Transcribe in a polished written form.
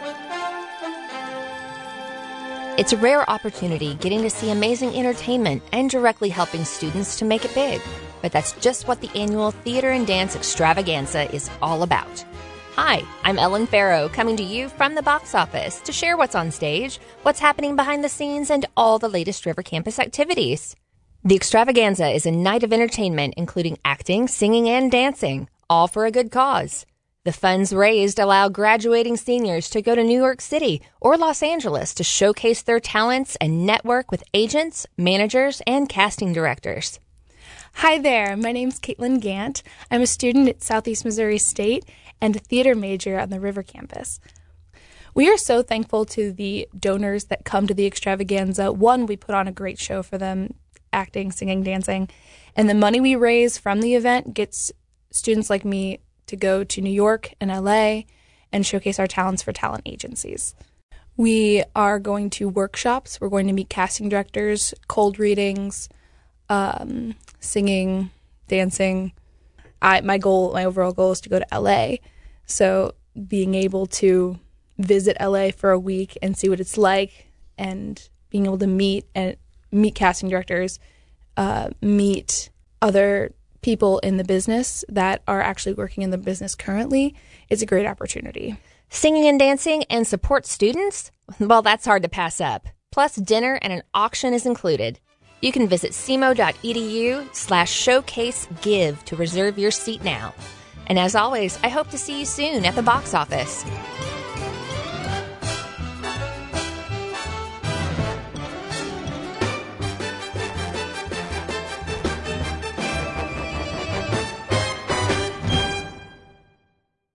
It's a rare opportunity getting to see amazing entertainment and directly helping students to make it big. But that's just what the annual Theater and Dance Extravaganza is all about. Hi, I'm Ellen Farrow, coming to you from the box office to share what's on stage, what's happening behind the scenes, and all the latest River Campus activities. The Extravaganza is a night of entertainment including acting, singing, and dancing, all for a good cause. The funds raised allow graduating seniors to go to New York City or Los Angeles to showcase their talents and network with agents, managers, and casting directors. Hi there, my name's Caitlin Gant. I'm a student at Southeast Missouri State and a theater major on the River Campus. We are so thankful to the donors that come to the Extravaganza. One, we put on a great show for them, acting, singing, dancing, and the money we raise from the event gets students like me to go to New York and LA and showcase our talents for talent agencies. We are going to workshops. We're going to meet casting directors, cold readings, singing, dancing. My overall goal is to go to LA. So being able to visit LA for a week and see what it's like, and being able to meet casting directors, meet other people in the business that are actually working in the business currently, is a great opportunity. Singing and dancing and support students? Well, that's hard to pass up. Plus, dinner and an auction is included. You can visit cmo.edu/showcasegive to reserve your seat now. And as always, I hope to see you soon at the box office.